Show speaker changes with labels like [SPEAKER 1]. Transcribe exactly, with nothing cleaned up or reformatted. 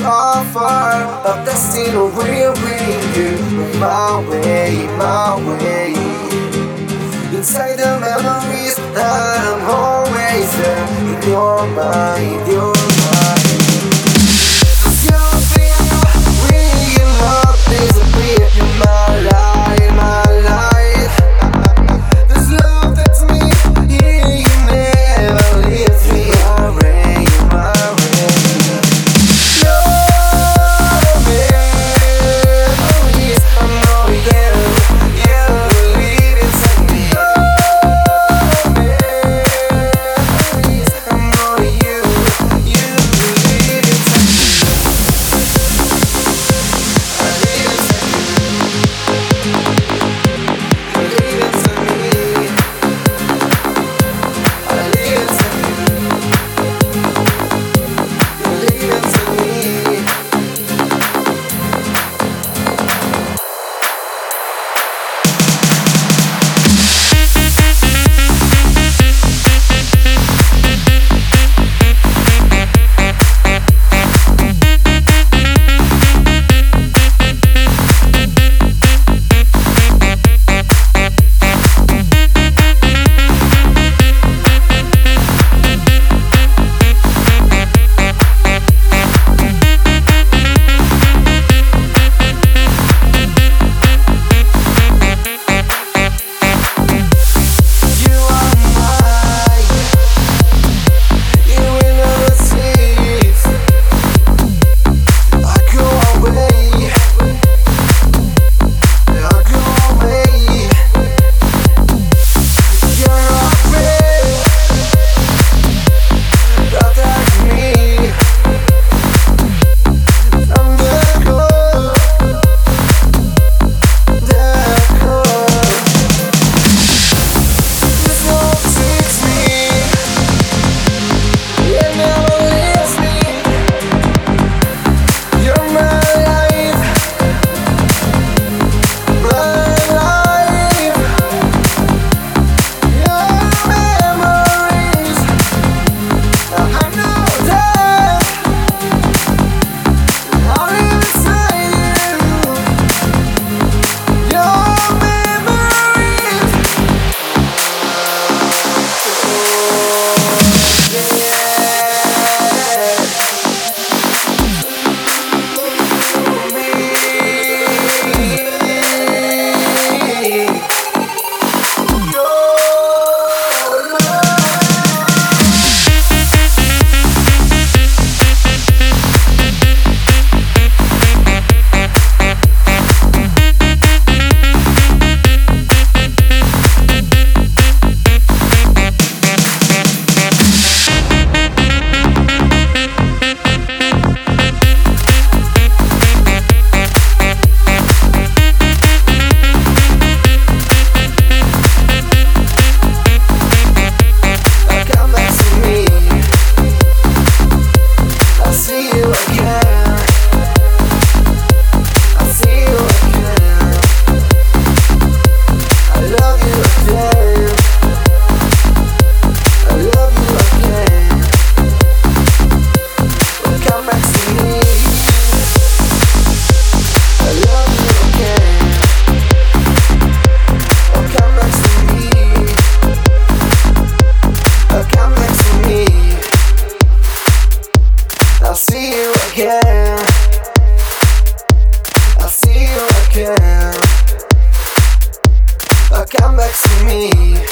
[SPEAKER 1] offer of destiny will bring you my way, my way. Inside the memories that I'm always there in your mind, your mind. Cause your finger ringing up disappear in my life, my life. This love that's me, yeah, you never leaves me away, my way. Your memories, I know you, you live inside me. Your memories, I know you, you live inside me. I live inside you. You live inside me. I live inside you. You live inside me. You are mine. You will never cease. I go away. I go away. You're afraid. Protect me from the cold, the cold. This love takes me. It never leaves me. You're my life, my life. Your memories, I know that I live inside you. Your memories. Come back to me. I'll see you again. I'll see you again. I love you again. I love you again. Come back to me. I love you again. Come back to me. Come back to me. I'll see you again. I'll see you again. Come back to me.